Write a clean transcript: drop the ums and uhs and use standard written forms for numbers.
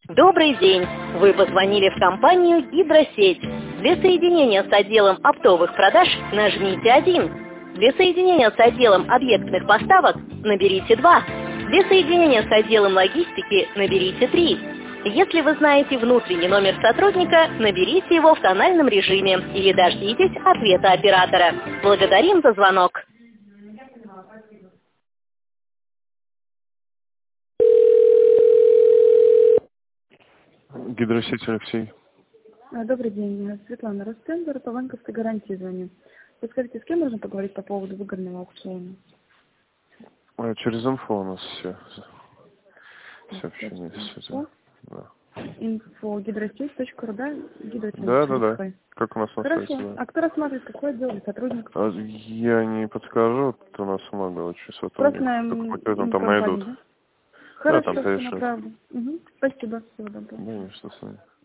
Добрый день! Вы позвонили в компанию «Гидросеть». Для соединения с отделом оптовых продаж нажмите 1. Для соединения с отделом объектных поставок наберите 2. Для соединения с отделом логистики наберите 3. Если вы знаете внутренний номер сотрудника, наберите его в тональном режиме или дождитесь ответа оператора. Благодарим за звонок. Гидросеть, Алексей. Добрый день, Светлана Ростендер, по банковской гарантии звоню. Подскажите, с кем можно поговорить по поводу выгодного аукциона? Через инфо у нас все общение. Да. Инфо гидросеть.ру, да? Да. Как у нас Хорошо. находится? Да. А кто рассматривает, какой отдел или сотрудник? Я не подскажу, у нас много очень сотрудников. Просто Там найдут. да? Хорошо, там все решат. направлю. Угу. Спасибо, всего доброго. Да, не что с вами.